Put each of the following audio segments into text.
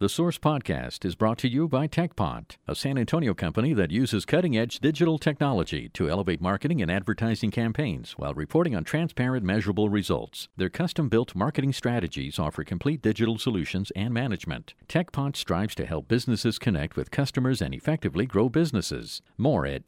The Source Podcast is brought to you by TechPot, a San Antonio company that uses cutting-edge digital technology to elevate marketing and advertising campaigns while reporting on transparent, measurable results. Their custom-built marketing strategies offer complete digital solutions and management. TechPot strives to help businesses connect with customers and effectively grow businesses. More at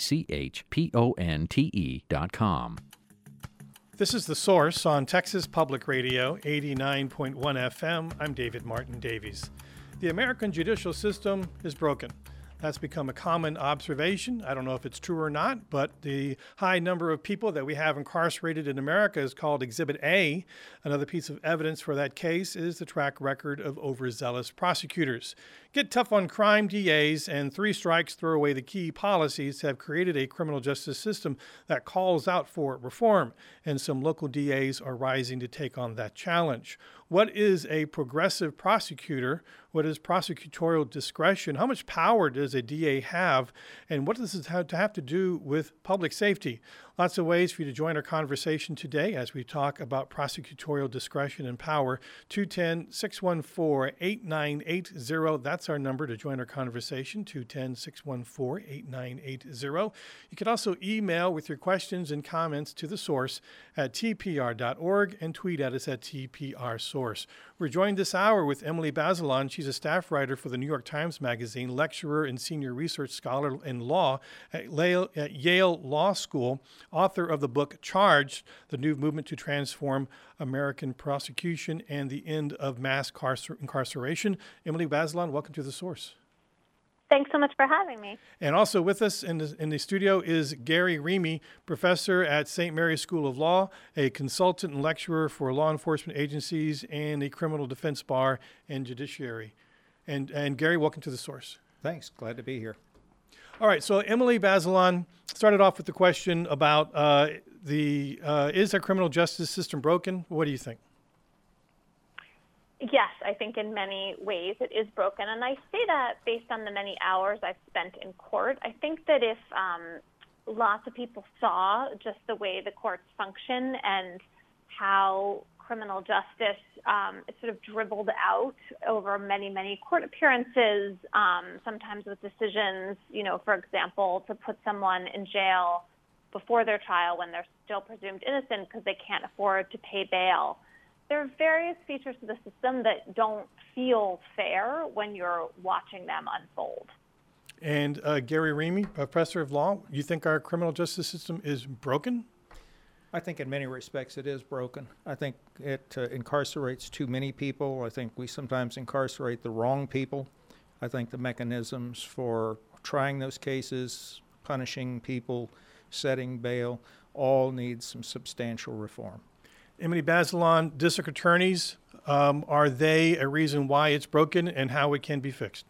techponte.com. This is The Source on Texas Public Radio, 89.1 FM. I'm David Martin Davies. The American judicial system is broken. That's become a common observation. I don't know if it's true or not, but the high number of people that we have incarcerated in America is called Exhibit A. Another piece of evidence for that case is the track record of overzealous prosecutors. Get tough on crime DAs and three strikes throw away the key policies have created a criminal justice system that calls out for reform, and some local DAs are rising to take on that challenge. What is a progressive prosecutor? What is prosecutorial discretion? How much power does a DA have? And what does it have to do with public safety? Lots of ways for you to join our conversation today as we talk about prosecutorial discretion and power. 210-614-8980. That's our number to join our conversation, 210-614-8980. You can also email with your questions and comments to The Source at tpr.org and tweet at us at tprsource. We're joined this hour with Emily Bazelon. She's a staff writer for the New York Times Magazine, lecturer and senior research scholar in law at Yale Law School, author of the book Charged, The New Movement to Transform American Prosecution and the End of Mass Incarceration. Emily Bazelon, welcome to The Source. Thanks so much for having me. And also with us in the studio is Gary Remy, professor at St. Mary's School of Law, a consultant and lecturer for law enforcement agencies and the criminal defense bar and judiciary. And Gary, welcome to The Source. Thanks. Glad to be here. All right. So Emily Bazelon started off with the question about is our criminal justice system broken? What do you think? Yes, I think in many ways it is broken. And I say that based on the many hours I've spent in court. I think that if lots of people saw just the way the courts function and how criminal justice is sort of dribbled out over many, many court appearances, sometimes with decisions, for example, to put someone in jail before their trial when they're still presumed innocent because they can't afford to pay bail. There are various features of the system that don't feel fair when you're watching them unfold. And Gary Remy, professor of law, you think our criminal justice system is broken? I think in many respects it is broken. I think it incarcerates too many people. I think we sometimes incarcerate the wrong people. I think the mechanisms for trying those cases, punishing people, setting bail, all need some substantial reform. Emily Bazelon, district attorneys, are they a reason why it's broken and how it can be fixed?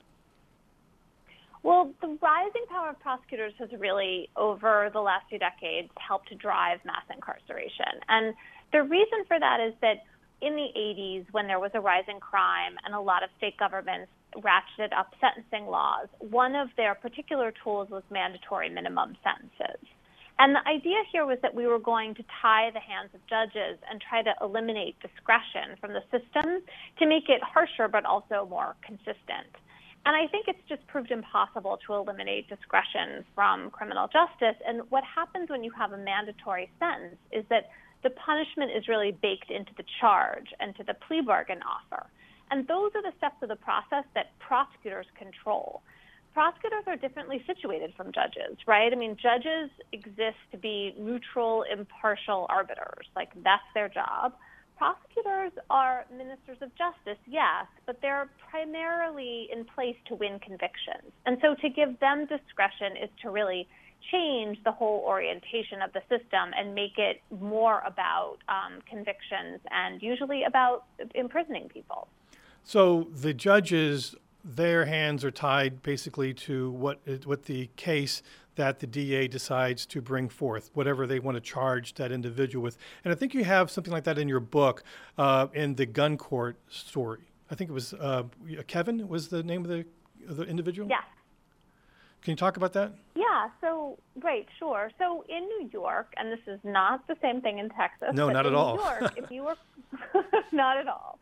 Well, the rising power of prosecutors has really, over the last few decades, helped to drive mass incarceration. And the reason for that is that in the 80s, when there was a rise in crime and a lot of state governments ratcheted up sentencing laws, one of their particular tools was mandatory minimum sentences. And the idea here was that we were going to tie the hands of judges and try to eliminate discretion from the system to make it harsher but also more consistent. And I think it's just proved impossible to eliminate discretion from criminal justice. And what happens when you have a mandatory sentence is that the punishment is really baked into the charge and to the plea bargain offer. And those are the steps of the process that prosecutors control. Prosecutors are differently situated from judges, right? I mean, judges exist to be neutral, impartial arbiters. Like, that's their job. Prosecutors are ministers of justice, yes, but they're primarily in place to win convictions. And so to give them discretion is to really change the whole orientation of the system and make it more about convictions and usually about imprisoning people. So the judges, their hands are tied basically to what the case that the DA decides to bring forth, whatever they want to charge that individual with. And I think you have something like that in your book, in the gun court story. I think it was Kevin was the name of the individual? Yes. Can you talk about that? Yeah, so, right, sure. So in New York, and this is not the same thing in Texas. No, not at all. In New York, if you were, not at all.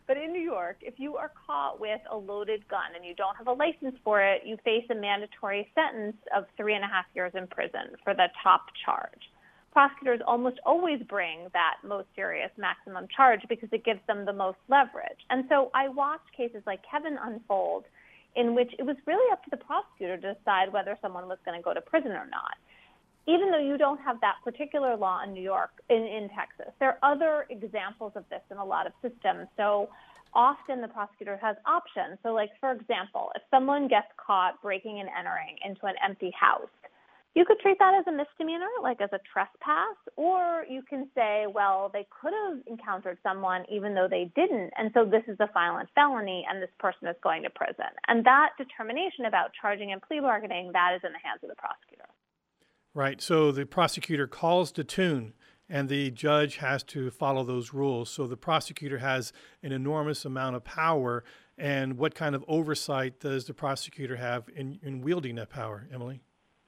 But in New York, if you are caught with a loaded gun and you don't have a license for it, you face a mandatory sentence of 3.5 years in prison for the top charge. Prosecutors almost always bring that most serious maximum charge because it gives them the most leverage. And so I watched cases like Kevin unfold in which it was really up to the prosecutor to decide whether someone was going to go to prison or not. Even though you don't have that particular law in New York, in Texas, there are other examples of this in a lot of systems. So often the prosecutor has options. So like, for example, if someone gets caught breaking and entering into an empty house, you could treat that as a misdemeanor, like as a trespass, or you can say, well, they could have encountered someone even though they didn't, and so this is a violent felony and this person is going to prison. And that determination about charging and plea bargaining, that is in the hands of the prosecutor. Right. So the prosecutor calls the tune and the judge has to follow those rules. So the prosecutor has an enormous amount of power. And what kind of oversight does the prosecutor have in wielding that power, Emily?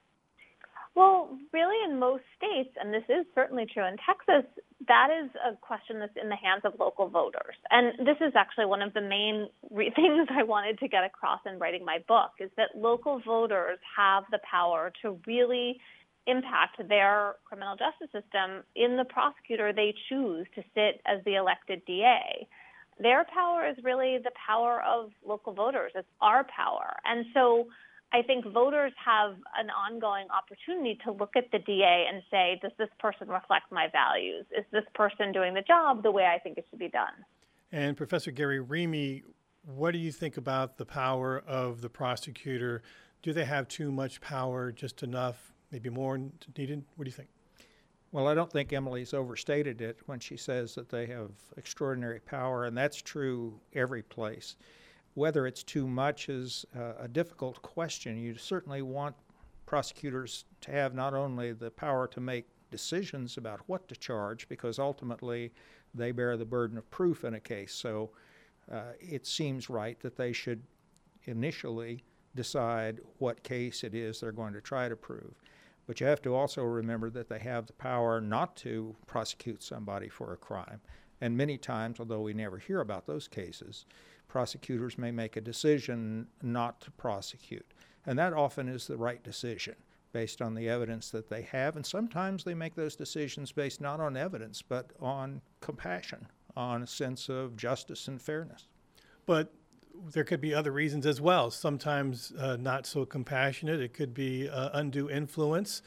Well, really in most states, and this is certainly true in Texas, that is a question that's in the hands of local voters. And this is actually one of the main things I wanted to get across in writing my book, is that local voters have the power to really impact their criminal justice system in the prosecutor they choose to sit as the elected DA. Their power is really the power of local voters. It's our power. And so I think voters have an ongoing opportunity to look at the DA and say, does this person reflect my values? Is this person doing the job the way I think it should be done? And Professor Gary Remy, what do you think about the power of the prosecutor? Do they have too much power, just enough, maybe more needed? What do you think? Well, I don't think Emily's overstated it when she says that they have extraordinary power, and that's true every place. Whether it's too much is a difficult question. You certainly want prosecutors to have not only the power to make decisions about what to charge, because ultimately they bear the burden of proof in a case. So it seems right that they should initially decide what case it is they're going to try to prove. But you have to also remember that they have the power not to prosecute somebody for a crime. And many times, although we never hear about those cases, prosecutors may make a decision not to prosecute. And that often is the right decision based on the evidence that they have. And sometimes they make those decisions based not on evidence, but on compassion, on a sense of justice and fairness. But there could be other reasons as well. Sometimes not so compassionate. It could be undue influence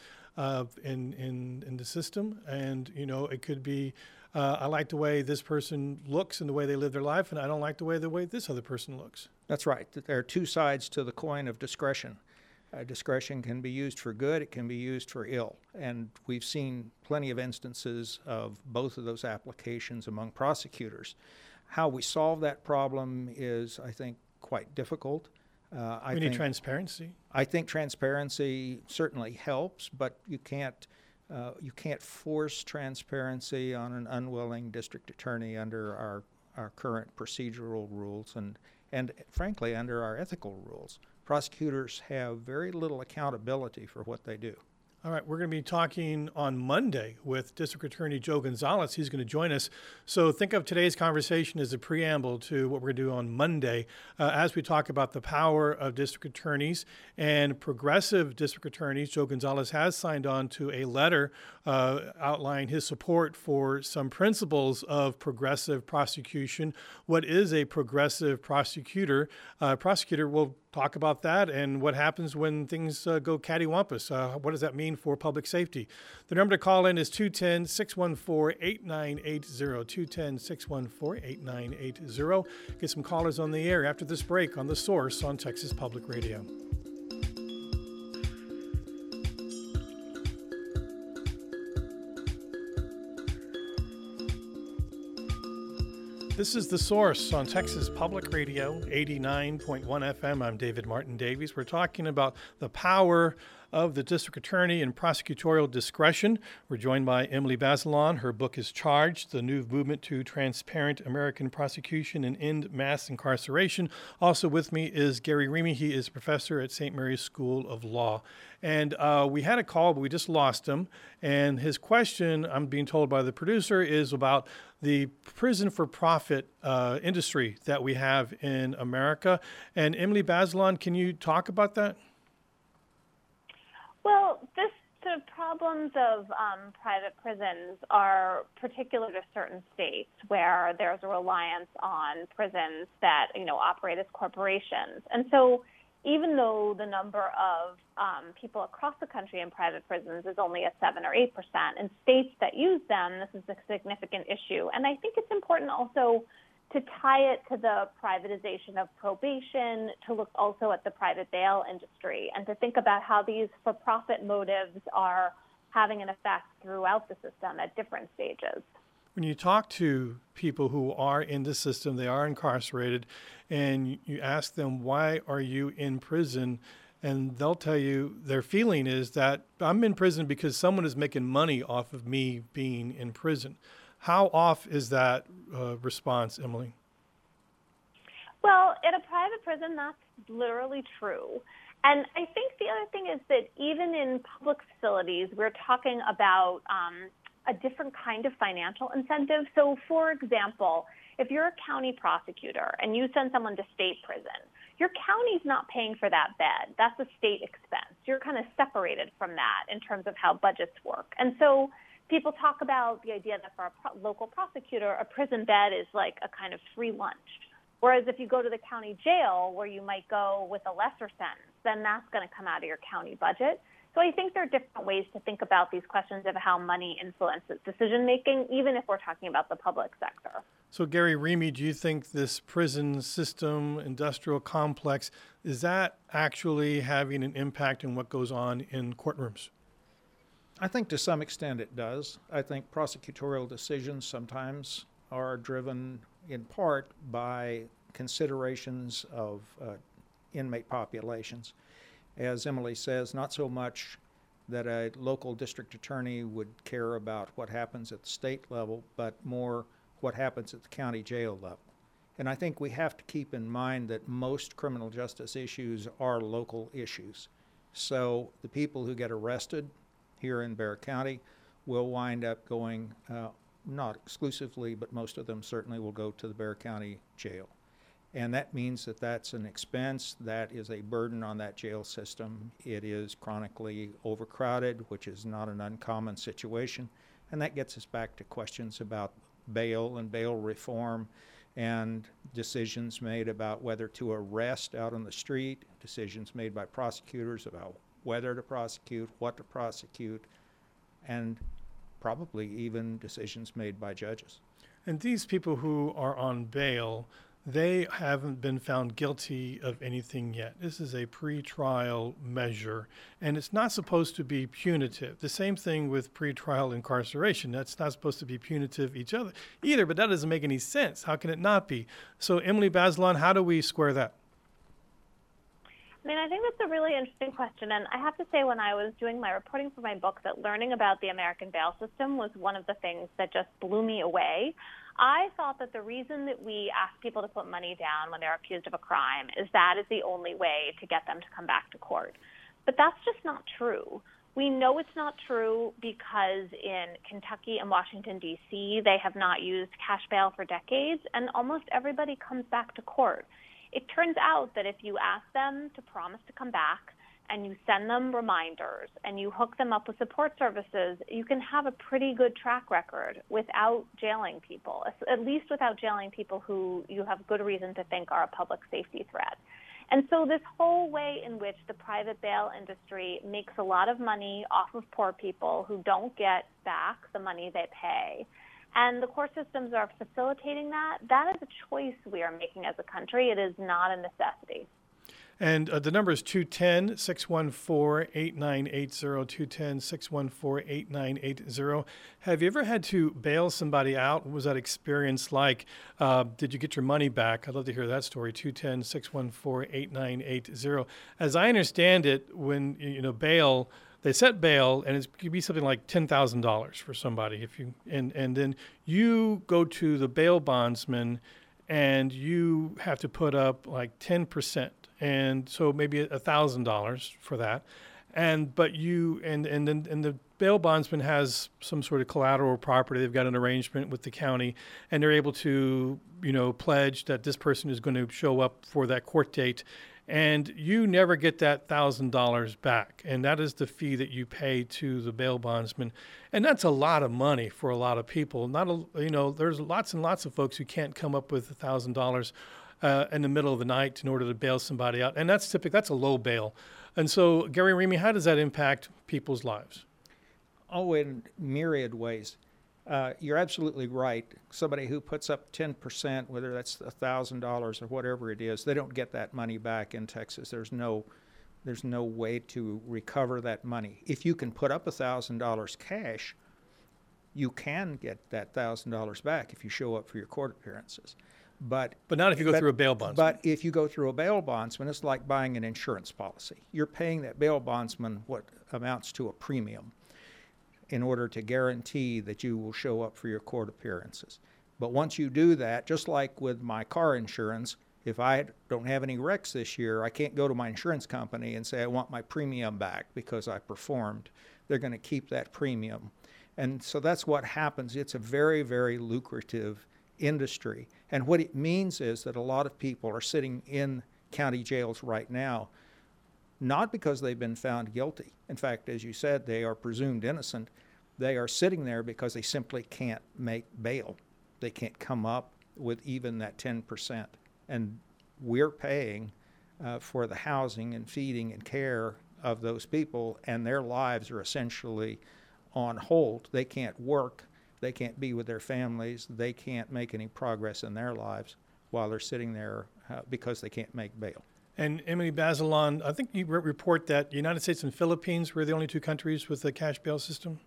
in the system. And, you know, it could be I like the way this person looks and the way they live their life, and I don't like the way this other person looks. That's right. There are two sides to the coin of discretion. Discretion can be used for good, it can be used for ill. And we've seen plenty of instances of both of those applications among prosecutors. How we solve that problem is, I think, quite difficult. We need transparency. I think transparency certainly helps, but you can't force transparency on an unwilling district attorney under our current procedural rules and frankly under our ethical rules. Prosecutors have very little accountability for what they do. All right, we're going to be talking on Monday with District Attorney Joe Gonzalez. He's going to join us. So think of today's conversation as a preamble to what we're going to do on Monday as we talk about the power of district attorneys and progressive district attorneys. Joe Gonzalez has signed on to a letter outlining his support for some principles of progressive prosecution. What is a progressive prosecutor? Prosecutor will talk about that and what happens when things go cattywampus. What does that mean for public safety? The number to call in is 210-614-8980, 210-614-8980. Get some callers on the air after this break on The Source on Texas Public Radio. This is The Source on Texas Public Radio, 89.1 FM. I'm David Martin Davies. We're talking about the power of the District Attorney and Prosecutorial Discretion. We're joined by Emily Bazelon. Her book is Charged: The New Movement to Transparent American Prosecution and End Mass Incarceration. Also with me is Gary Remy. He is a professor at St. Mary's School of Law. And we had a call, but we just lost him. And his question, I'm being told by the producer, is about the prison for profit industry that we have in America. And Emily Bazelon, can you talk about that? Well, the problems of private prisons are particular to certain states where there's a reliance on prisons that, operate as corporations. And so even though the number of people across the country in private prisons is only at 7 or 8%, in states that use them, this is a significant issue. And I think it's important also to tie it to the privatization of probation, to look also at the private bail industry, and to think about how these for-profit motives are having an effect throughout the system at different stages. When you talk to people who are in the system, they are incarcerated, and you ask them, why are you in prison? And they'll tell you their feeling is that I'm in prison because someone is making money off of me being in prison. How off is that response, Emily? Well, in a private prison, that's literally true. And I think the other thing is that even in public facilities, we're talking about a different kind of financial incentive. So, for example, if you're a county prosecutor and you send someone to state prison, your county's not paying for that bed. That's a state expense. You're kind of separated from that in terms of how budgets work. And so people talk about the idea that for a local prosecutor, a prison bed is like a kind of free lunch. Whereas if you go to the county jail where you might go with a lesser sentence, then that's going to come out of your county budget. So I think there are different ways to think about these questions of how money influences decision-making, even if we're talking about the public sector. So Gary Remy, do you think this prison system, industrial complex, is that actually having an impact on what goes on in courtrooms? I think to some extent it does. I think prosecutorial decisions sometimes are driven in part by considerations of inmate populations. As Emily says, not so much that a local district attorney would care about what happens at the state level, but more what happens at the county jail level. And I think we have to keep in mind that most criminal justice issues are local issues. So the people who get arrested here in Bexar County will wind up going, not exclusively, but most of them certainly will go to the Bexar County Jail. And that means that that's an expense, that is a burden on that jail system. It is chronically overcrowded, which is not an uncommon situation. And that gets us back to questions about bail and bail reform and decisions made about whether to arrest out on the street, decisions made by prosecutors about whether to prosecute, what to prosecute, and probably even decisions made by judges. And these people who are on bail, they haven't been found guilty of anything yet. This is a pretrial measure, and it's not supposed to be punitive. The same thing with pretrial incarceration. That's not supposed to be punitive either, but that doesn't make any sense. How can it not be? So, Emily Bazelon, how do we square that? I think that's a really interesting question. And I have to say, when I was doing my reporting for my book, that learning about the American bail system was one of the things that just blew me away. I thought that the reason that we ask people to put money down when they're accused of a crime is that is the only way to get them to come back to court. But that's just not true. We know it's not true because in Kentucky and Washington, D.C., they have not used cash bail for decades, and almost everybody comes back to court. It turns out that if you ask them to promise to come back and you send them reminders and you hook them up with support services, you can have a pretty good track record without jailing people, at least without jailing people who you have good reason to think are a public safety threat. And so this whole way in which the private bail industry makes a lot of money off of poor people who don't get back the money they pay, and the court systems are facilitating that, that is a choice we are making as a country. It is not a necessity. And the number is 210-614-8980, 210-614-8980. Have you ever had to bail somebody out? What was that experience like? Did you get your money back? I'd love to hear that story, 210-614-8980. As I understand it, when bail, they set bail, and it could be something like $10,000 for somebody. And then you go to the bail bondsman, and you have to put up like 10%, and so maybe $1,000 for that. And then the bail bondsman has some sort of collateral property. They've got an arrangement with the county, and they're able to pledge that this person is going to show up for that court date. And you never get that $1,000 back. And that is the fee that you pay to the bail bondsman. And that's a lot of money for a lot of people. There's lots and lots of folks who can't come up with $1,000 in the middle of the night in order to bail somebody out. And that's a low bail. And so, Gary Remy, how does that impact people's lives? Oh, in myriad ways. You're absolutely right. Somebody who puts up 10%, whether that's $1,000 or whatever it is, they don't get that money back in Texas. There's no way to recover that money. If you can put up $1,000 cash, you can get that $1,000 back if you show up for your court appearances. But not if you go through a bail bondsman. But if you go through a bail bondsman, it's like buying an insurance policy. You're paying that bail bondsman what amounts to a premium in order to guarantee that you will show up for your court appearances. But once you do that, just like with my car insurance, if I don't have any wrecks this year, I can't go to my insurance company and say I want my premium back because I performed. They're going to keep that premium. And so that's what happens. It's a very, very lucrative industry. And what it means is that a lot of people are sitting in county jails right now, not because they've been found guilty. In fact, as you said, they are presumed innocent. They are sitting there because they simply can't make bail. They can't come up with even that 10%. And we're paying for the housing and feeding and care of those people, and their lives are essentially on hold. They can't work. They can't be with their families. They can't make any progress in their lives while they're sitting there because they can't make bail. And Emily Bazelon, I think you report that the United States and Philippines were the only two countries with a cash bail system.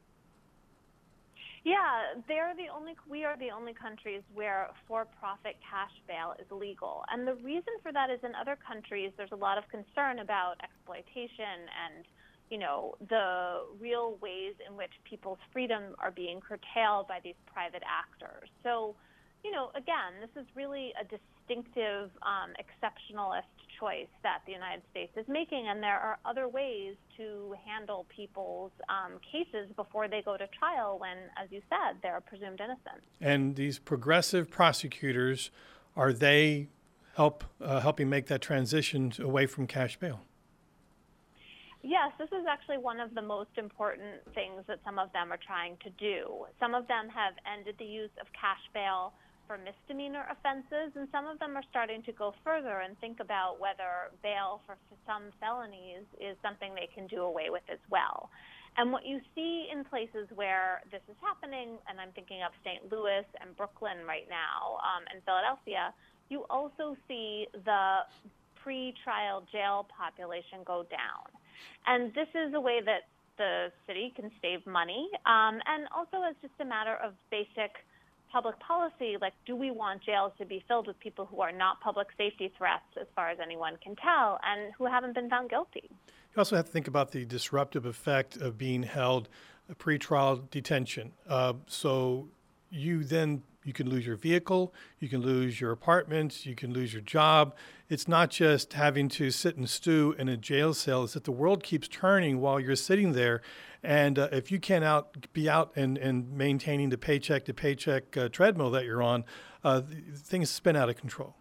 Yeah, we are the only countries where for-profit cash bail is legal. And the reason for that is in other countries, there's a lot of concern about exploitation and, the real ways in which people's freedom are being curtailed by these private actors. So, again, this is really a distinctive, exceptionalist choice that the United States is making, and there are other ways to handle people's cases before they go to trial when, as you said, they're presumed innocent. And these progressive prosecutors, are they helping make that transition away from cash bail? Yes, this is actually one of the most important things that some of them are trying to do. Some of them have ended the use of cash bail for misdemeanor offenses, and some of them are starting to go further and think about whether bail for some felonies is something they can do away with as well. And what you see in places where this is happening, and I'm thinking of St. Louis and Brooklyn right now, and Philadelphia, you also see the pre-trial jail population go down. And this is a way that the city can save money, and also as just a matter of basic public policy, like, do we want jails to be filled with people who are not public safety threats, as far as anyone can tell, and who haven't been found guilty? You also have to think about the disruptive effect of being held pre-trial detention. So you can lose your vehicle, you can lose your apartment, you can lose your job. It's not just having to sit and stew in a jail cell. It's that the world keeps turning while you're sitting there. And if you can't be out and maintaining the paycheck-to-paycheck treadmill that you're on, things spin out of control.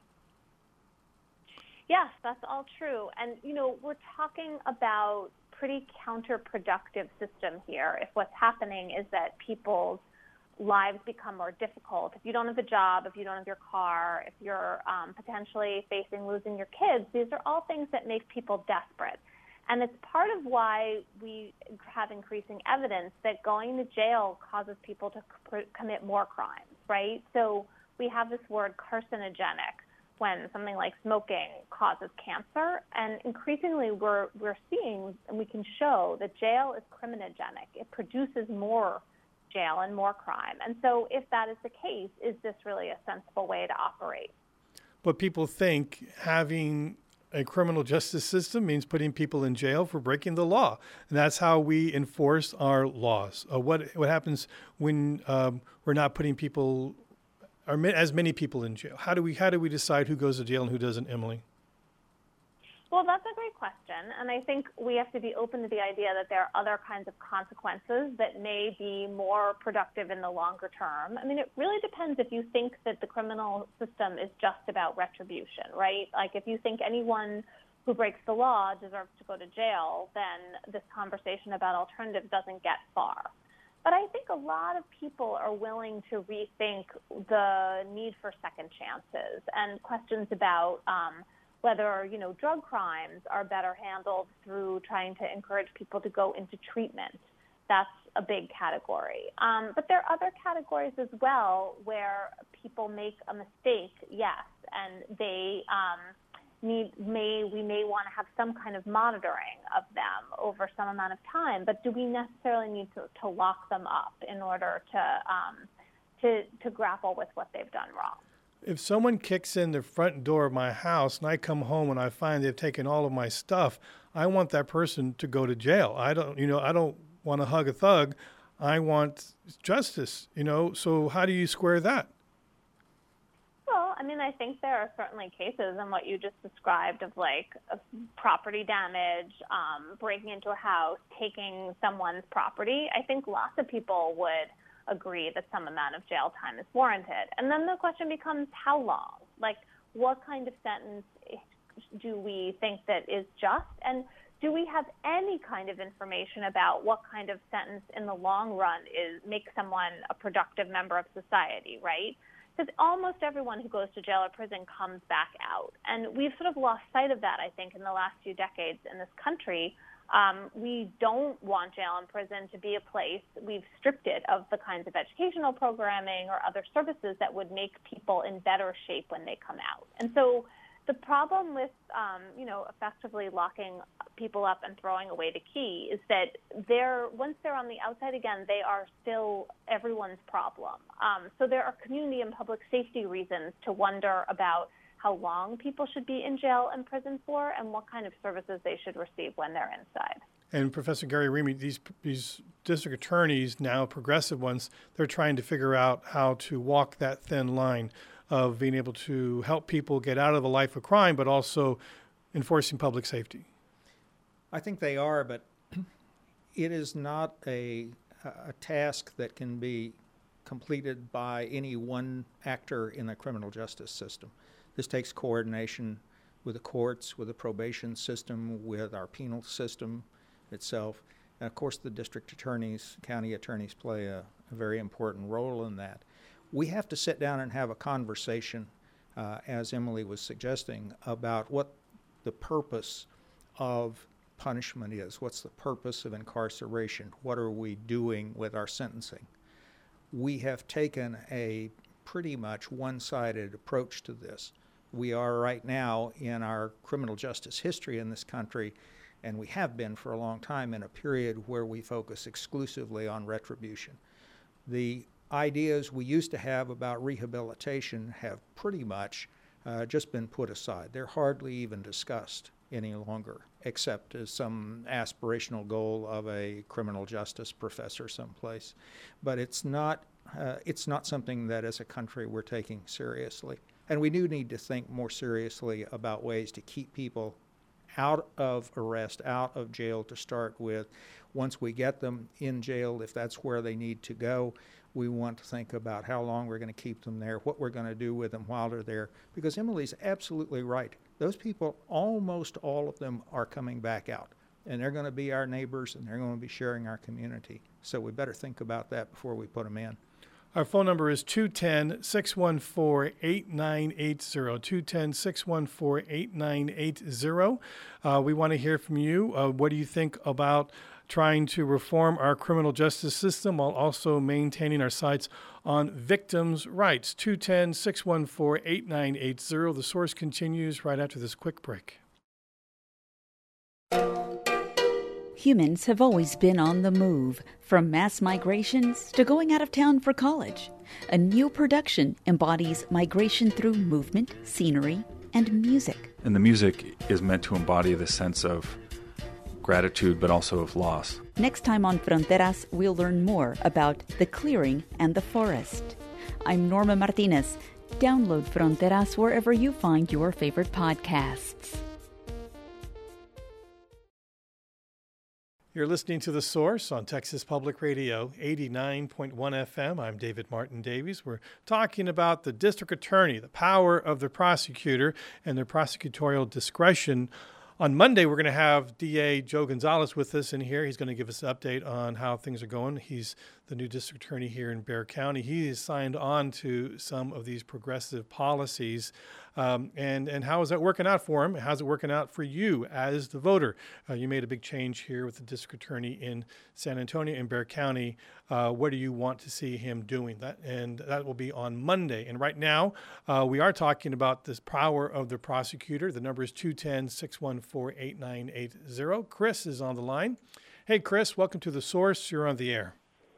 Yes, that's all true. And, we're talking about pretty counterproductive system here. If what's happening is that people's lives become more difficult, if you don't have a job, if you don't have your car, if you're potentially facing losing your kids, these are all things that make people desperate. And it's part of why we have increasing evidence that going to jail causes people to commit more crimes, right? So we have this word carcinogenic, when something like smoking causes cancer. And increasingly we're seeing, and we can show, that jail is criminogenic. It produces more jail and more crime. And so if that is the case, is this really a sensible way to operate? But people think having a criminal justice system means putting people in jail for breaking the law. And that's how we enforce our laws. What happens when we're not putting people, or as many people, in jail? How do we decide who goes to jail and who doesn't, Emily? Well, that's a great question. And I think we have to be open to the idea that there are other kinds of consequences that may be more productive in the longer term. I mean, it really depends if you think that the criminal system is just about retribution, right? Like if you think anyone who breaks the law deserves to go to jail, then this conversation about alternatives doesn't get far. But I think a lot of people are willing to rethink the need for second chances and questions about whether, drug crimes are better handled through trying to encourage people to go into treatment. That's a big category. But there are other categories as well where people make a mistake, yes, and they we may want to have some kind of monitoring of them over some amount of time. But do we necessarily need to lock them up in order to grapple with what they've done wrong? If someone kicks in the front door of my house and I come home and I find they've taken all of my stuff, I want that person to go to jail. I don't want to hug a thug. I want justice, So how do you square that? Well, I mean, I think there are certainly cases in what you just described of property damage, breaking into a house, taking someone's property. I think lots of people would agree that some amount of jail time is warranted. And then the question becomes, how long? Like, what kind of sentence do we think that is just? And do we have any kind of information about what kind of sentence in the long run makes someone a productive member of society, right? Because almost everyone who goes to jail or prison comes back out. And we've sort of lost sight of that, I think, in the last few decades in this country. We don't want jail and prison to be a place. We've stripped it of the kinds of educational programming or other services that would make people in better shape when they come out. And so the problem with, effectively locking people up and throwing away the key is that once they're on the outside again, they are still everyone's problem. So there are community and public safety reasons to wonder about how long people should be in jail and prison for, and what kind of services they should receive when they're inside. And Professor Gary Remy, these district attorneys, now progressive ones, they're trying to figure out how to walk that thin line of being able to help people get out of the life of crime, but also enforcing public safety. I think they are, but it is not a task that can be completed by any one actor in the criminal justice system. This takes coordination with the courts, with the probation system, with our penal system itself. And of course, the district attorneys, county attorneys play a very important role in that. We have to sit down and have a conversation, as Emily was suggesting, about what the purpose of punishment is. What's the purpose of incarceration? What are we doing with our sentencing? We have taken a pretty much one-sided approach to this. We are right now in our criminal justice history in this country, and we have been for a long time, in a period where we focus exclusively on retribution. The ideas we used to have about rehabilitation have pretty much just been put aside. They're hardly even discussed any longer, except as some aspirational goal of a criminal justice professor someplace. But it's not something that as a country we're taking seriously. And we do need to think more seriously about ways to keep people out of arrest, out of jail to start with. Once we get them in jail, if that's where they need to go, we want to think about how long we're going to keep them there, what we're going to do with them while they're there. Because Emily's absolutely right. Those people, almost all of them, are coming back out. And they're going to be our neighbors, and they're going to be sharing our community. So we better think about that before we put them in. Our phone number is 210-614-8980, 210-614-8980. We want to hear from you. What do you think about trying to reform our criminal justice system while also maintaining our sights on victims' rights? 210-614-8980. The Source continues right after this quick break. Humans have always been on the move, from mass migrations to going out of town for college. A new production embodies migration through movement, scenery, and music. And the music is meant to embody the sense of gratitude, but also of loss. Next time on Fronteras, we'll learn more about the clearing and the forest. I'm Norma Martinez. Download Fronteras wherever you find your favorite podcasts. You're listening to The Source on Texas Public Radio, 89.1 FM. I'm David Martin Davies. We're talking about the district attorney, the power of the prosecutor, and their prosecutorial discretion. On Monday, we're going to have DA Joe Gonzalez with us in here. He's going to give us an update on how things are going. He's the new district attorney here in Bexar County. He has signed on to some of these progressive policies. And how is that working out for him? How's it working out for you as the voter? You made a big change here with the district attorney in San Antonio and Bexar County. What do you want to see him doing? That will be on Monday. And right now, we are talking about this power of the prosecutor. The number is 210-614-8980. Chris is on the line. Hey, Chris, welcome to The Source. You're on the air.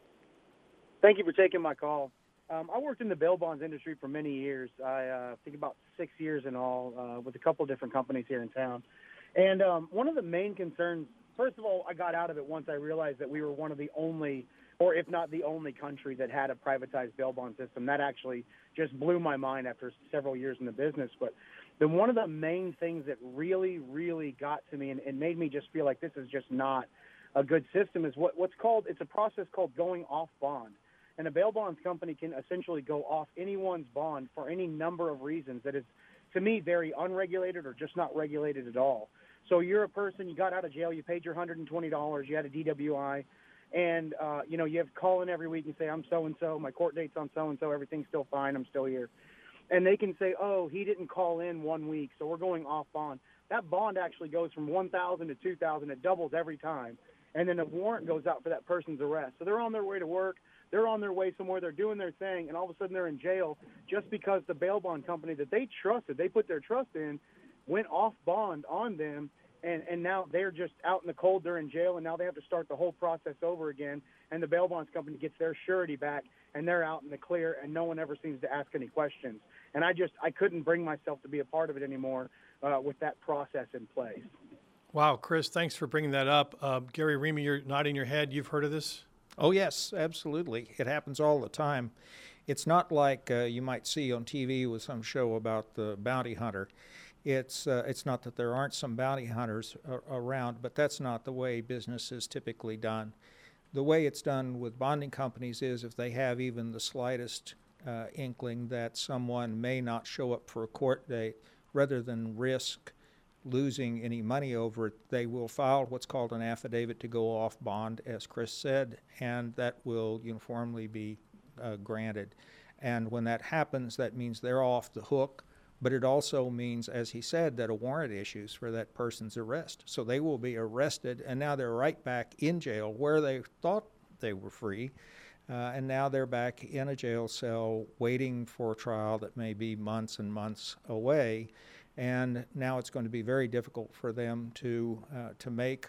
Thank you for taking my call. I worked in the bail bonds industry for many years. I think about 6 years in all, with a couple of different companies here in town. And one of the main concerns, first of all, I got out of it once I realized that we were one of the only, or if not the only country that had a privatized bail bond system. That actually just blew my mind after several years in the business. But then one of the main things that really, really got to me and made me just feel like this is just not a good system is it's a process called going off bond. And a bail bonds company can essentially go off anyone's bond for any number of reasons that is, to me, very unregulated or just not regulated at all. So you're a person, you got out of jail, you paid your $120, you had a DWI, and, you have to call in every week and say, I'm so-and-so, my court date's on so-and-so, everything's still fine, I'm still here. And they can say, oh, he didn't call in 1 week, so we're going off bond. That bond actually goes from $1,000 to $2,000. It doubles every time. And then a warrant goes out for that person's arrest. So they're on their way to work. They're on their way somewhere. They're doing their thing, and all of a sudden they're in jail just because the bail bond company that they trusted, they put their trust in, went off bond on them, and now they're just out in the cold. They're in jail, and now they have to start the whole process over again, and the bail bonds company gets their surety back, and they're out in the clear, and no one ever seems to ask any questions. And I couldn't bring myself to be a part of it anymore with that process in place. Wow, Chris, thanks for bringing that up. Gary Remy, you're nodding your head. You've heard of this? Oh, yes, absolutely. It happens all the time. It's not like you might see on TV with some show about the bounty hunter. It's not that there aren't some bounty hunters around, but that's not the way business is typically done. The way it's done with bonding companies is if they have even the slightest inkling that someone may not show up for a court date, rather than risk losing any money over it, they will file what's called an affidavit to go off bond, as Chris said, and that will uniformly be granted. And when that happens, that means they're off the hook, but it also means, as he said, that a warrant issues for that person's arrest. So they will be arrested, and now they're right back in jail where they thought they were free, and now they're back in a jail cell waiting for a trial that may be months and months away. And now it's going to be very difficult for them to make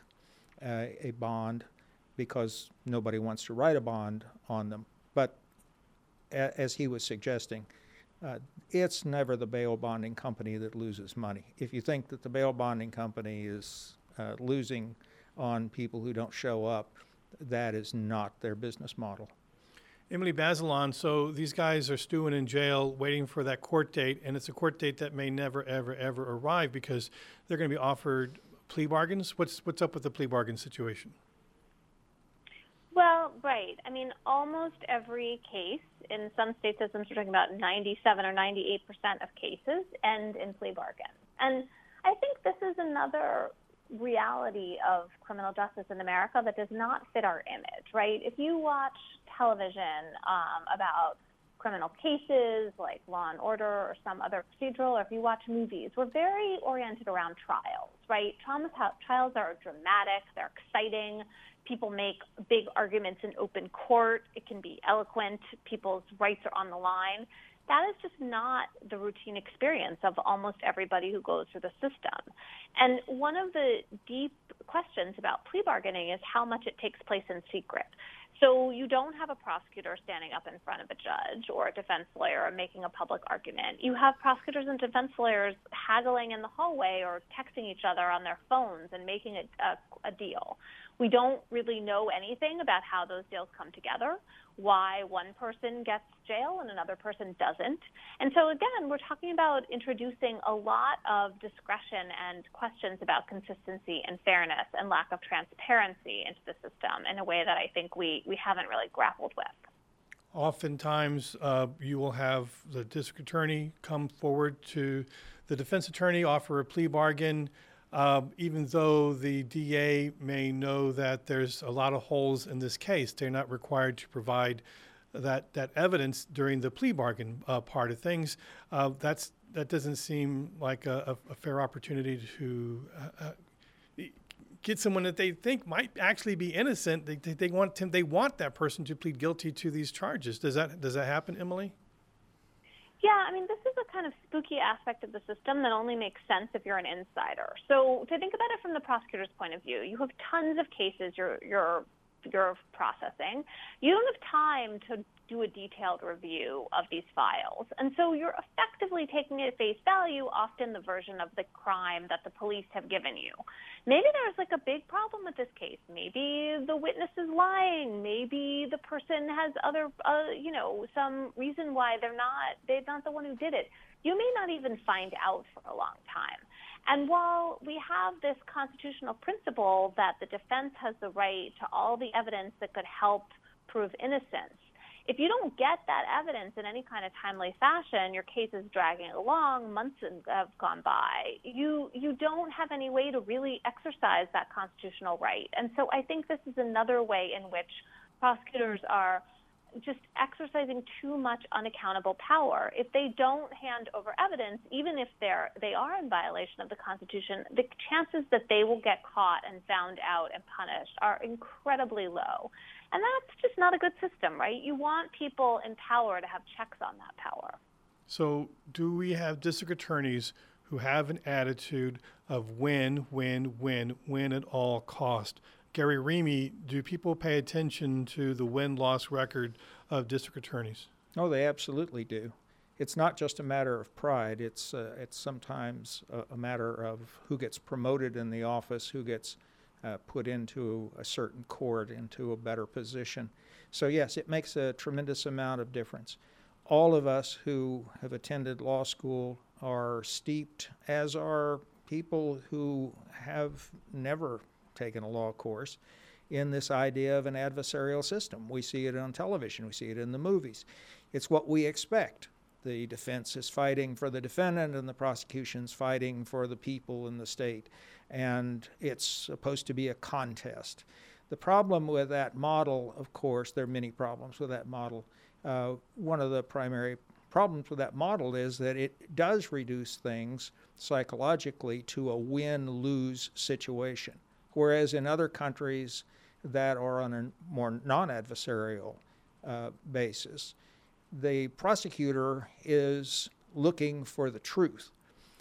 a bond because nobody wants to write a bond on them. But as he was suggesting, it's never the bail bonding company that loses money. If you think that the bail bonding company is losing on people who don't show up, that is not their business model. Emily Bazelon, so these guys are stewing in jail waiting for that court date, and it's a court date that may never, ever, ever arrive because they're going to be offered plea bargains. What's up with the plea bargain situation? Well, right. I mean, almost every case in some state systems, we're talking about 97 or 98% of cases end in plea bargains. And I think this is another reality of criminal justice in America that does not fit our image, right? If you watch television about criminal cases like Law and Order or some other procedural, or if you watch movies, we're very oriented around trials, right? Trials are dramatic, they're exciting. People make big arguments in open court. It can be eloquent. People's rights are on the line. That is just not the routine experience of almost everybody who goes through the system. And one of the deep questions about plea bargaining is how much it takes place in secret. So you don't have a prosecutor standing up in front of a judge or a defense lawyer making a public argument. You have prosecutors and defense lawyers haggling in the hallway or texting each other on their phones and making a deal. We don't really know anything about how those deals come together, why one person gets jail and another person doesn't. And so, again, we're talking about introducing a lot of discretion and questions about consistency and fairness and lack of transparency into the system in a way that I think we haven't really grappled with. Oftentimes, you will have the district attorney come forward to the defense attorney, offer a plea bargain, even though the DA may know that there's a lot of holes in this case. They're not required to provide that evidence during the plea bargain part of things. That doesn't seem like a fair opportunity to get someone that they think might actually be innocent. They want that person to plead guilty to these charges. Does that happen, Emily? Yeah, I mean, this is a kind of spooky aspect of the system that only makes sense if you're an insider. So to think about it from the prosecutor's point of view, you have tons of cases you're processing. You don't have time to do a detailed review of these files. And so you're effectively taking at face value often the version of the crime that the police have given you. Maybe there's like a big problem with this case. Maybe the witness is lying. Maybe the person has other, some reason why they're not the one who did it. You may not even find out for a long time. And while we have this constitutional principle that the defense has the right to all the evidence that could help prove innocence, if you don't get that evidence in any kind of timely fashion, your case is dragging along, months have gone by, you don't have any way to really exercise that constitutional right. And so I think this is another way in which prosecutors are just exercising too much unaccountable power. If they don't hand over evidence, even if they are in violation of the Constitution, the chances that they will get caught and found out and punished are incredibly low. And that's just not a good system, right? You want people in power to have checks on that power. So do we have district attorneys who have an attitude of win at all cost? Gary Remy, do people pay attention to the win-loss record of district attorneys? Oh, they absolutely do. It's not just a matter of pride. It's sometimes a matter of who gets promoted in the office, who gets put into a certain court, into a better position. So yes, it makes a tremendous amount of difference. All of us who have attended law school are steeped, as are people who have never taken a law course, in this idea of an adversarial system. We see it on television. We see it in the movies. It's what we expect. The defense is fighting for the defendant and the prosecution's fighting for the people in the state. And it's supposed to be a contest. The problem with that model, of course, there are many problems with that model. One of the primary problems with that model is that it does reduce things psychologically to a win-lose situation. Whereas in other countries that are on a more non-adversarial basis, the prosecutor is looking for the truth.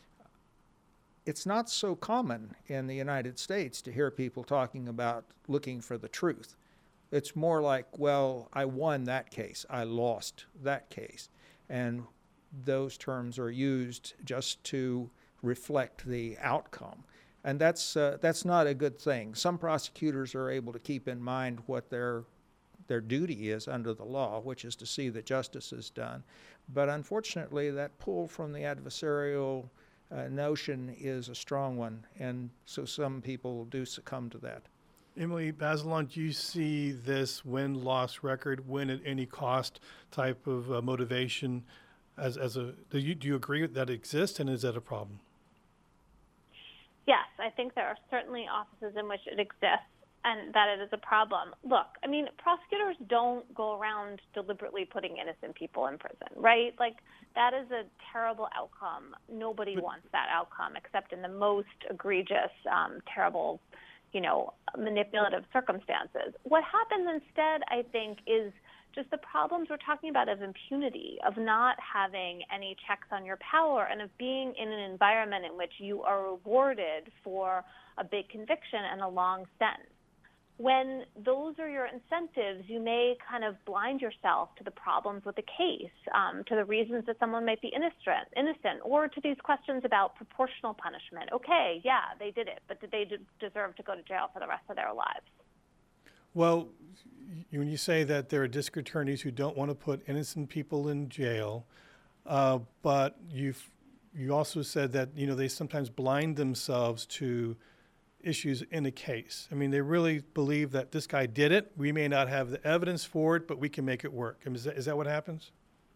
It's not so common in the United States to hear people talking about looking for the truth. It's more like, well, I won that case, I lost that case. And those terms are used just to reflect the outcome. And that's not a good thing. Some prosecutors are able to keep in mind what their duty is under the law, which is to see that justice is done. But unfortunately, that pull from the adversarial notion is a strong one, and so some people do succumb to that. Emily Bazelon, do you see this win-loss record, win at any cost type of motivation do you agree that exists, and is that a problem? Yes, I think there are certainly offices in which it exists. and that it is a problem. Look, I mean, prosecutors don't go around deliberately putting innocent people in prison, right? Like, that is a terrible outcome. Nobody wants that outcome except in the most egregious, terrible, manipulative circumstances. What happens instead, I think, is just the problems we're talking about of impunity, of not having any checks on your power, and of being in an environment in which you are rewarded for a big conviction and a long sentence. When those are your incentives, you may kind of blind yourself to the problems with the case, to the reasons that someone might be innocent, or to these questions about proportional punishment. Okay, yeah, they did it, but did they deserve to go to jail for the rest of their lives? Well, when you say that there are district attorneys who don't want to put innocent people in jail, but you also said that they sometimes blind themselves to issues in a case. I mean, they really believe that this guy did it. We may not have the evidence for it, but we can make it work. I mean, is that what happens?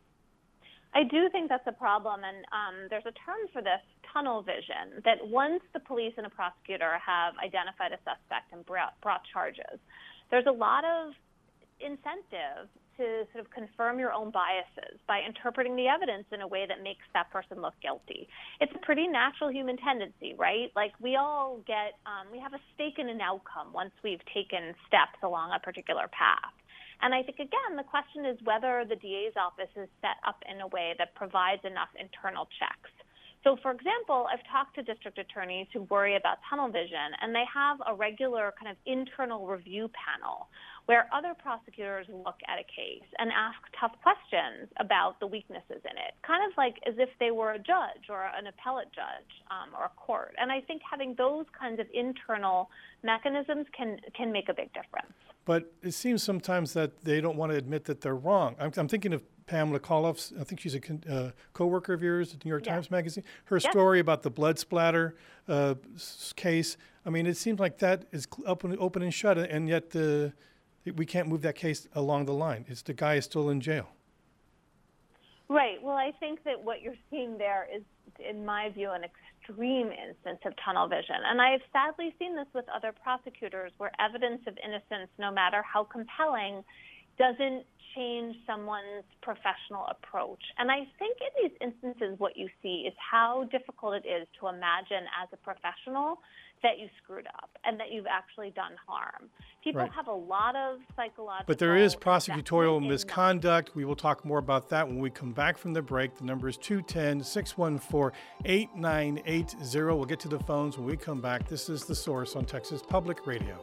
I do think that's a problem, and there's a term for this, tunnel vision, that once the police and a prosecutor have identified a suspect and brought charges, there's a lot of incentive to sort of confirm your own biases by interpreting the evidence in a way that makes that person look guilty. It's a pretty natural human tendency, right? Like, we all get, we have a stake in an outcome once we've taken steps along a particular path. And I think, again, the question is whether the DA's office is set up in a way that provides enough internal checks. So, for example, I've talked to district attorneys who worry about tunnel vision, and they have a regular kind of internal review panel where other prosecutors look at a case and ask tough questions about the weaknesses in it, kind of like as if they were a judge or an appellate judge or a court. And I think having those kinds of internal mechanisms can make a big difference. But it seems sometimes that they don't want to admit that they're wrong. I'm thinking of Pamela Koloff. I think she's a co-worker of yours at the New York Times Magazine. Her story about the blood splatter case, I mean, it seems like that is open and shut, and yet we can't move that case along the line. The guy is still in jail. Right. Well, I think that what you're seeing there is, in my view, an extreme instance of tunnel vision. And I've sadly seen this with other prosecutors where evidence of innocence, no matter how compelling, doesn't change someone's professional approach. And I think in these instances what you see is how difficult it is to imagine as a professional that you screwed up and that you've actually done harm. People have a lot of psychological... But there is prosecutorial misconduct. We will talk more about that when we come back from the break. The number is 210-614-8980. We'll get to the phones when we come back. This is The Source on Texas Public Radio.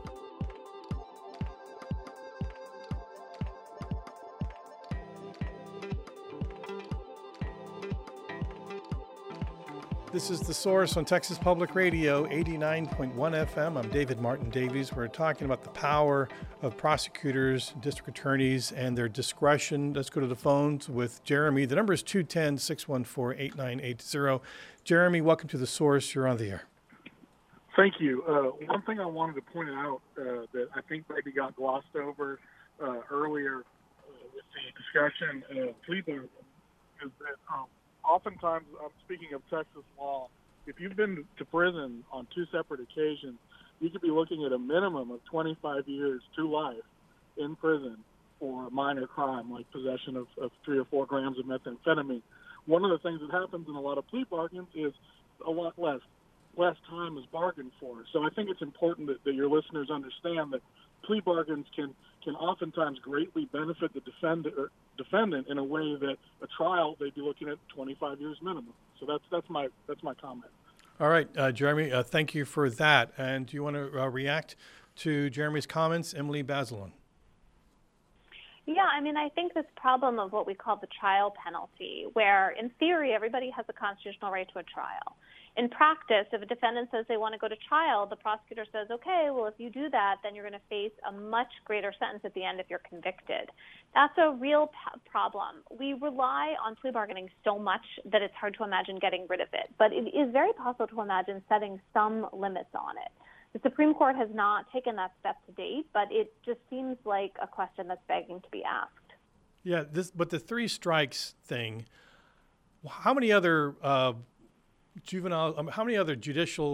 This is The Source on Texas Public Radio, 89.1 FM. I'm David Martin Davies. We're talking about the power of prosecutors, district attorneys, and their discretion. Let's go to the phones with Jeremy. The number is 210-614-8980. Jeremy, welcome to The Source. You're on the air. Thank you. One thing I wanted to point out that I think maybe got glossed over earlier with the discussion of plea bargain is that oftentimes, speaking of Texas law, if you've been to prison on two separate occasions, you could be looking at a minimum of 25 years to life in prison for a minor crime like possession of 3 or 4 grams of methamphetamine. One of the things that happens in a lot of plea bargains is a lot less time is bargained for. So I think it's important that your listeners understand that plea bargains can oftentimes greatly benefit the defendant in a way that a trial they'd be looking at 25 years minimum. So that's my comment. All right, Jeremy, thank you for that. And do you want to react to Jeremy's comments, Emily Bazelon? Yeah, I mean, I think this problem of what we call the trial penalty, where in theory everybody has a constitutional right to a trial. In practice, if a defendant says they want to go to trial, the prosecutor says, okay, well, if you do that, then you're going to face a much greater sentence at the end if you're convicted. That's a real problem. We rely on plea bargaining so much that it's hard to imagine getting rid of it. But it is very possible to imagine setting some limits on it. The Supreme Court has not taken that step to date, but it just seems like a question that's begging to be asked. Yeah, but the 3 strikes thing, how many other judicial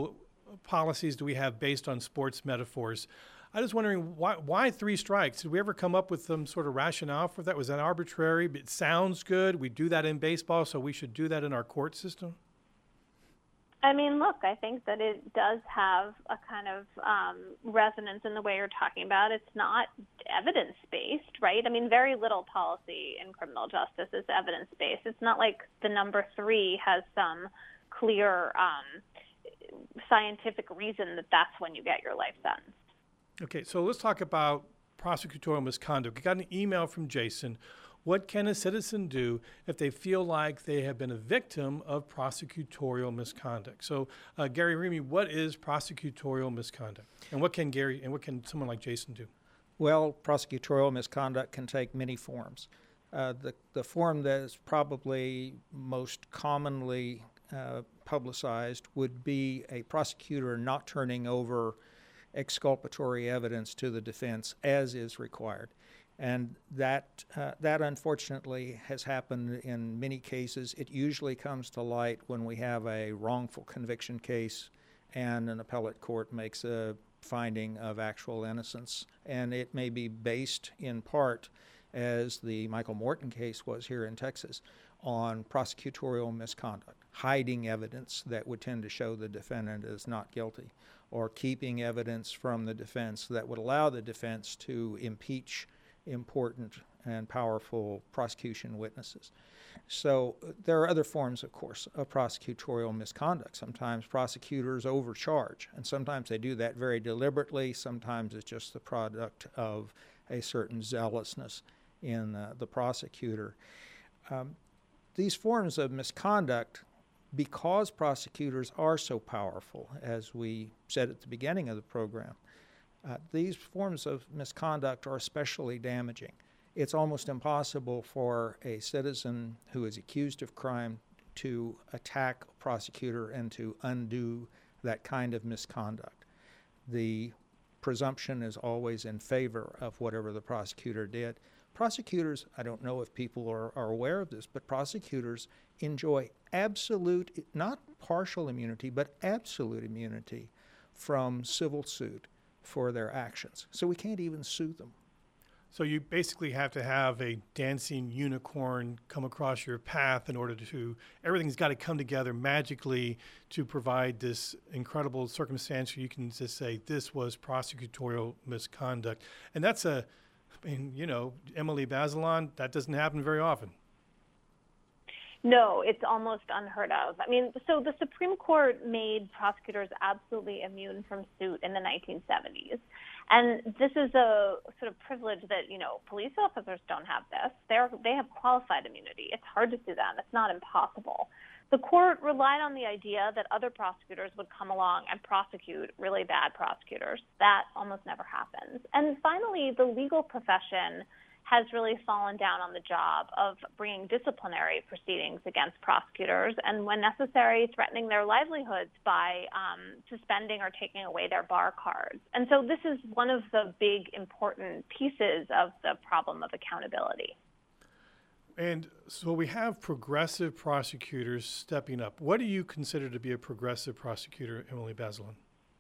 policies do we have based on sports metaphors? I was wondering, why 3 strikes? Did we ever come up with some sort of rationale for that? Was that arbitrary? It sounds good. We do that in baseball, so we should do that in our court system? I mean, look, I think that it does have a kind of resonance in the way you're talking about. It's not evidence-based, right? I mean, very little policy in criminal justice is evidence-based. It's not like the number 3 has some clear scientific reason that that's when you get your life sentence. Okay, so let's talk about prosecutorial misconduct. We got an email from Jason. What can a citizen do if they feel like they have been a victim of prosecutorial misconduct? So, Gary Remy, what is prosecutorial misconduct, and what can someone like Jason do? Well, prosecutorial misconduct can take many forms. The form that is probably most commonly publicized would be a prosecutor not turning over exculpatory evidence to the defense as is required. And that unfortunately has happened in many cases. It usually comes to light when we have a wrongful conviction case and an appellate court makes a finding of actual innocence. And it may be based in part, as the Michael Morton case was here in Texas, on prosecutorial misconduct, hiding evidence that would tend to show the defendant is not guilty, or keeping evidence from the defense that would allow the defense to impeach important and powerful prosecution witnesses. So there are other forms, of course, of prosecutorial misconduct. Sometimes prosecutors overcharge, and sometimes they do that very deliberately. Sometimes it's just the product of a certain zealousness in the prosecutor. These forms of misconduct, because prosecutors are so powerful, as we said at the beginning of the program, these forms of misconduct are especially damaging. It's almost impossible for a citizen who is accused of crime to attack a prosecutor and to undo that kind of misconduct. The presumption is always in favor of whatever the prosecutor did. Prosecutors, I don't know if people are aware of this, but prosecutors enjoy absolute, not partial immunity, but absolute immunity from civil suit for their actions. So we can't even sue them. So you basically have to have a dancing unicorn come across your path in order to, everything's got to come together magically to provide this incredible circumstance where you can just say, this was prosecutorial misconduct. And that's Emily Bazelon, that doesn't happen very often. No, it's almost unheard of. I mean, so the Supreme Court made prosecutors absolutely immune from suit in the 1970s. And this is a sort of privilege that, police officers don't have this. They have qualified immunity. It's hard to sue them. It's not impossible. The court relied on the idea that other prosecutors would come along and prosecute really bad prosecutors. That almost never happens. And finally, the legal profession has really fallen down on the job of bringing disciplinary proceedings against prosecutors and, when necessary, threatening their livelihoods by suspending or taking away their bar cards. And so this is one of the big, important pieces of the problem of accountability. And so we have progressive prosecutors stepping up. What do you consider to be a progressive prosecutor, Emily Bazelon?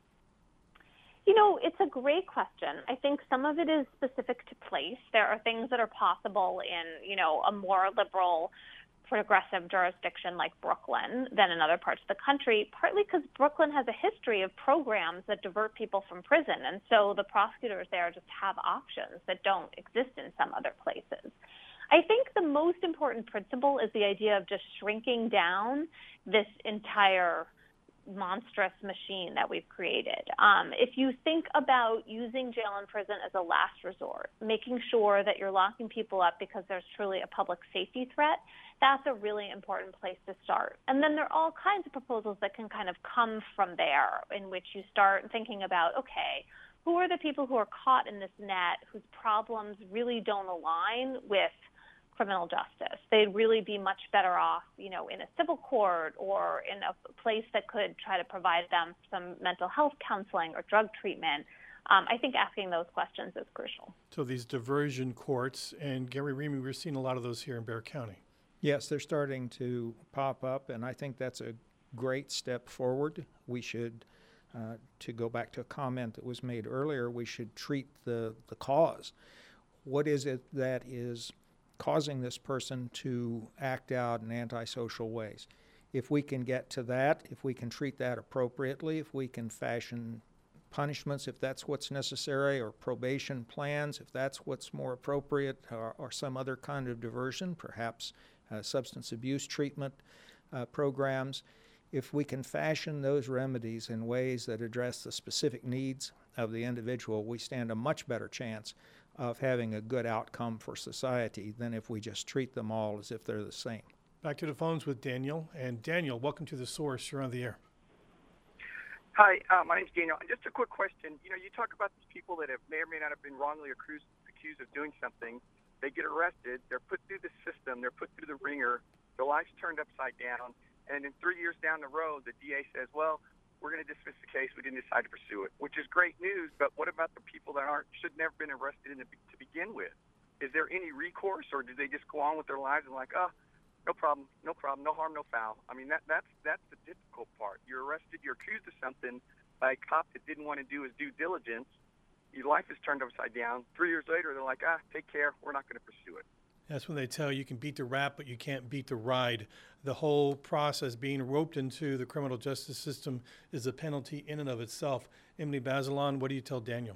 It's a great question. I think some of it is specific to place. There are things that are possible in, a more liberal, progressive jurisdiction like Brooklyn than in other parts of the country, partly because Brooklyn has a history of programs that divert people from prison. And so the prosecutors there just have options that don't exist in some other places. I think the most important principle is the idea of just shrinking down this entire monstrous machine that we've created. If you think about using jail and prison as a last resort, making sure that you're locking people up because there's truly a public safety threat, that's a really important place to start. And then there are all kinds of proposals that can kind of come from there, in which you start thinking about, okay, who are the people who are caught in this net whose problems really don't align with criminal justice? They'd really be much better off, in a civil court or in a place that could try to provide them some mental health counseling or drug treatment. I think asking those questions is crucial. So these diversion courts, and Gary Remy, we're seeing a lot of those here in Bexar County. Yes, they're starting to pop up, and I think that's a great step forward. We should To go back to a comment that was made earlier, we should treat the cause. What is it that is causing this person to act out in antisocial ways? If we can get to that, if we can treat that appropriately, if we can fashion punishments if that's what's necessary, or probation plans if that's what's more appropriate, or some other kind of diversion, perhaps substance abuse treatment programs. If we can fashion those remedies in ways that address the specific needs of the individual, we stand a much better chance of having a good outcome for society than if we just treat them all as if they're the same. Back to the phones with Daniel. And Daniel, welcome to The Source. You're on the air. Hi, my name's Daniel. Just a quick question. You talk about these people that may or may not have been wrongly accused of doing something. They get arrested. They're put through the system. They're put through the ringer. Their life's turned upside down. And then 3 years down the road, the DA says, well, we're going to dismiss the case. We didn't decide to pursue it, which is great news. But what about the people that should never been arrested to begin with? Is there any recourse, or do they just go on with their lives and like, no problem, no harm, no foul? I mean, that's the difficult part. You're arrested, you're accused of something by a cop that didn't want to do his due diligence. Your life is turned upside down. 3 years later, they're like, take care, we're not going to pursue it. That's when they tell you can beat the rap, but you can't beat the ride. The whole process, being roped into the criminal justice system, is a penalty in and of itself. Emily Bazelon, what do you tell Daniel?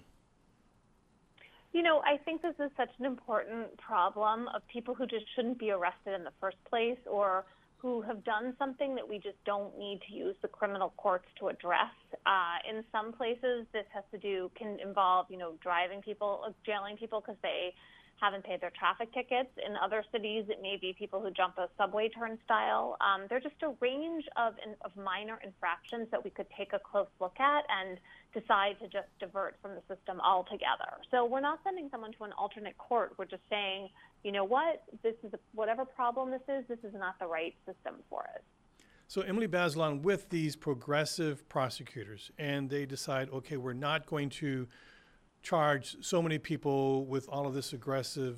I think this is such an important problem of people who just shouldn't be arrested in the first place, or who have done something that we just don't need to use the criminal courts to address. In some places, this can involve, driving people, jailing people because they haven't paid their traffic tickets. In other cities, it may be people who jump a subway turnstile. There are just a range of minor infractions that we could take a close look at and decide to just divert from the system altogether. So we're not sending someone to an alternate court. We're just saying, you know what, whatever problem this is not the right system for it. So Emily Bazelon, with these progressive prosecutors, and they decide, okay, we're not going to charge so many people with all of this aggressive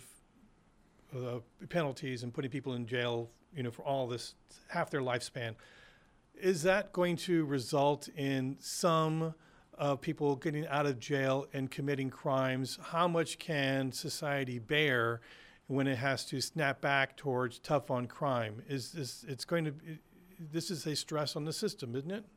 penalties and putting people in jail, for all this, half their lifespan. Is that going to result in some people getting out of jail and committing crimes? How much can society bear when it has to snap back towards tough on crime? This is a stress on the system, isn't it?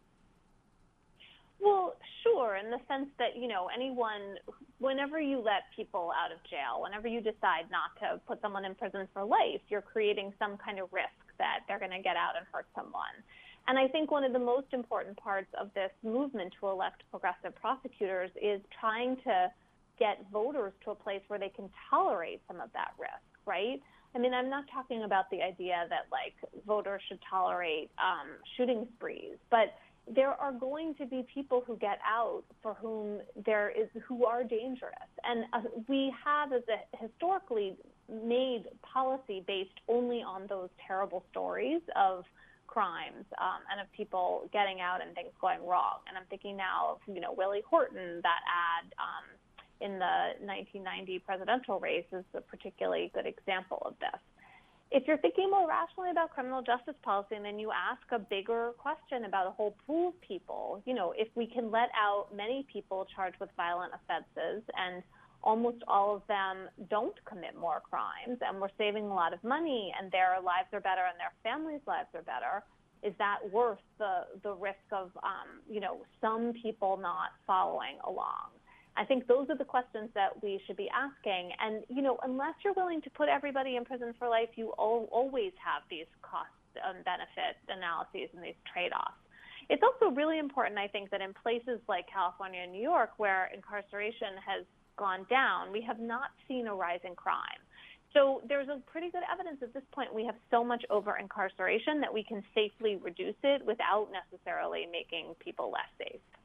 Well, sure, in the sense that, whenever you let people out of jail, whenever you decide not to put someone in prison for life, you're creating some kind of risk that they're going to get out and hurt someone. And I think one of the most important parts of this movement to elect progressive prosecutors is trying to get voters to a place where they can tolerate some of that risk, right? I mean, I'm not talking about the idea that, voters should tolerate shooting sprees, but there are going to be people who get out for whom who are dangerous. And we have historically made policy based only on those terrible stories of crimes and of people getting out and things going wrong. And I'm thinking now of, Willie Horton, that ad in the 1990 presidential race is a particularly good example of this. If you're thinking more rationally about criminal justice policy, and then you ask a bigger question about a whole pool of people, if we can let out many people charged with violent offenses and almost all of them don't commit more crimes, and we're saving a lot of money and their lives are better and their families' lives are better, is that worth the risk of, some people not following along? I think those are the questions that we should be asking. And, unless you're willing to put everybody in prison for life, you always have these cost and benefit analyses and these trade-offs. It's also really important, I think, that in places like California and New York, where incarceration has gone down, we have not seen a rise in crime. So there's a pretty good evidence at this point we have so much over-incarceration that we can safely reduce it without necessarily making people less safe.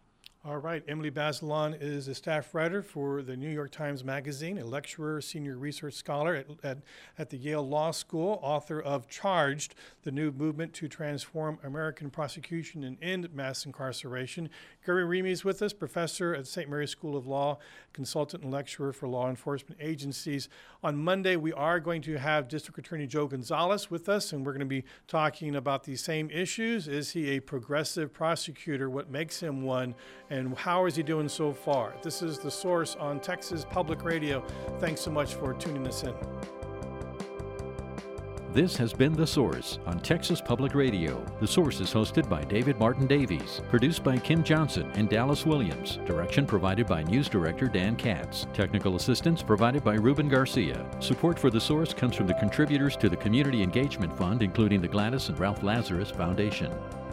All right. Emily Bazelon is a staff writer for the New York Times Magazine, a lecturer, senior research scholar at the Yale Law School, author of Charged, the New Movement to Transform American Prosecution and End Mass Incarceration. Gary Remy is with us, professor at St. Mary's School of Law, consultant and lecturer for law enforcement agencies. On Monday, we are going to have District Attorney Joe Gonzalez with us, and we're going to be talking about these same issues. Is he a progressive prosecutor? What makes him one? And how is he doing so far? This is The Source on Texas Public Radio. Thanks so much for tuning us in. This has been The Source on Texas Public Radio. The Source is hosted by David Martin Davies, produced by Kim Johnson and Dallas Williams, direction provided by News Director Dan Katz, technical assistance provided by Ruben Garcia. Support for The Source comes from the contributors to the Community Engagement Fund, including the Gladys and Ralph Lazarus Foundation.